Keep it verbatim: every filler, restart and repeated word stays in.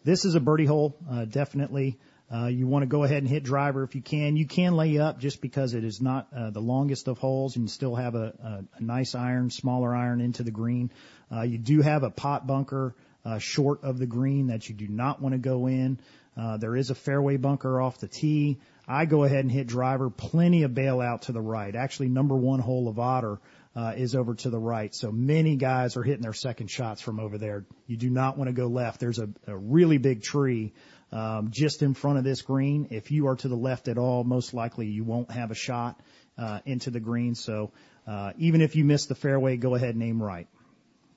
this is a birdie hole, uh, definitely. Uh, you want to go ahead and hit driver if you can. You can lay up just because it is not uh, the longest of holes, and you still have a, a, a nice iron, smaller iron into the green. Uh, you do have a pot bunker uh, short of the green that you do not want to go in. Uh, there is a fairway bunker off the tee. I go ahead and hit driver, plenty of bailout to the right. Actually, number one hole of Otter uh, is over to the right. So many guys are hitting their second shots from over there. You do not want to go left. There's a, a really big tree um, just in front of this green. If you are to the left at all, most likely you won't have a shot uh, into the green. So uh, even if you miss the fairway, go ahead and aim right.